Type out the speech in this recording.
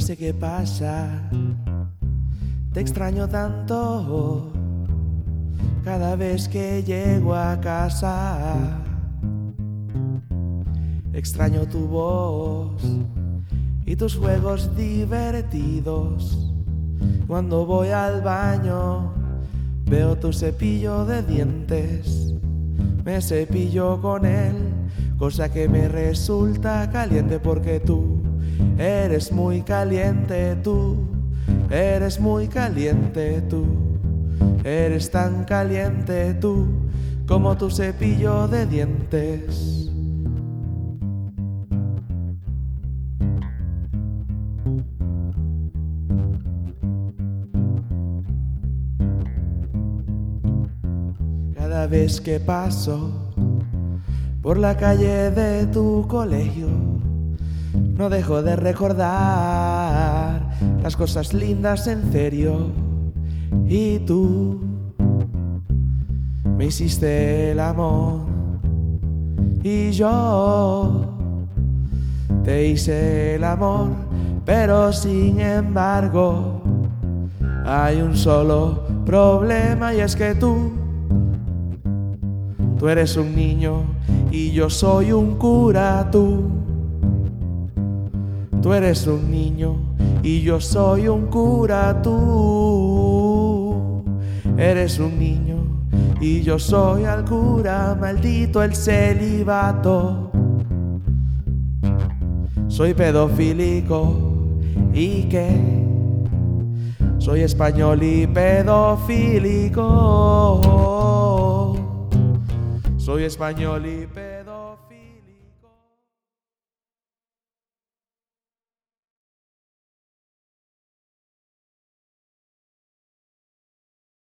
sé qué pasa, te extraño tanto cada vez que llego a casa. Extraño tu voz y tus juegos divertidos. Cuando voy al baño veo tu cepillo de dientes. Me cepillo con él, cosa que me resulta caliente porque tú eres muy caliente, tú eres muy caliente, tú eres tan caliente, tú como tu cepillo de dientes. Cada vez que paso por la calle de tu colegio, no dejo de recordar las cosas lindas en serio. Y tú me hiciste el amor y yo te hice el amor, pero sin embargo hay un solo problema y es que tú eres un niño y yo soy un cura, tú eres un niño y yo soy un cura, tú eres un niño y yo soy el cura, maldito el celibato. Soy pedofílico y que soy español y pedofílico. Soy español y pedófilo.